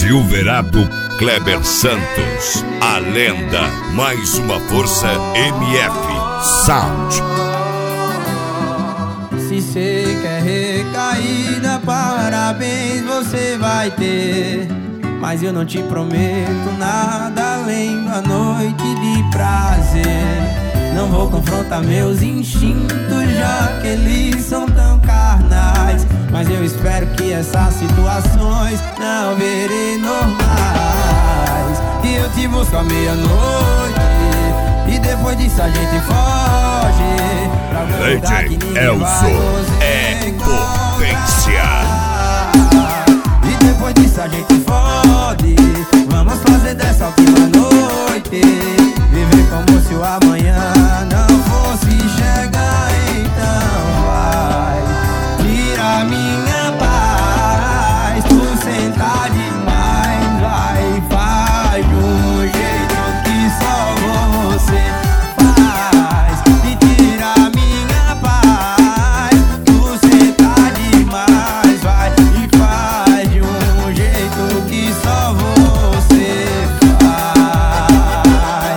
Silverado Kleber Santos, a lenda, mais uma força MF Sound. Se cê quer recaída, parabéns você vai ter. Mas eu não te prometo nada além da noite de prazer. Não vou confrontar meus instintos, já que eles são tão carnais. Mas eu espero que essas situações não virem normais. E eu te busco à meia-noite, e depois disso a gente foge pra algum lugar que ninguém Elzo é potência. E depois disso a gente fode. Vamos fazer dessa última noite viver como se o amanhã não fosse chegar. Então vai, tira minha paz, tu senta demais. Vai, faz de um jeito que só você faz. E tira minha paz, tu senta demais. Vai e faz de um jeito que só você faz.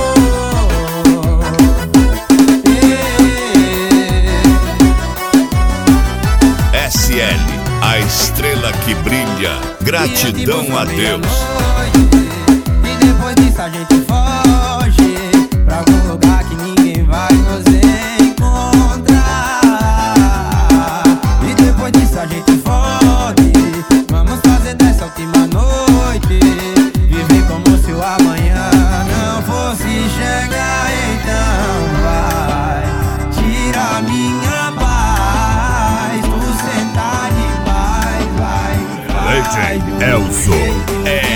SL, a estrela que brilha. Gratidão a Deus. E depois disso a gente foge pra algum lugar que ninguém vai nos encontrar. E depois disso a gente fode. Vamos fazer dessa última noite viver como se o amanhã não fosse chegar. Então vai, tira minha paz, tu senta demais. Vai, Legend Elzo é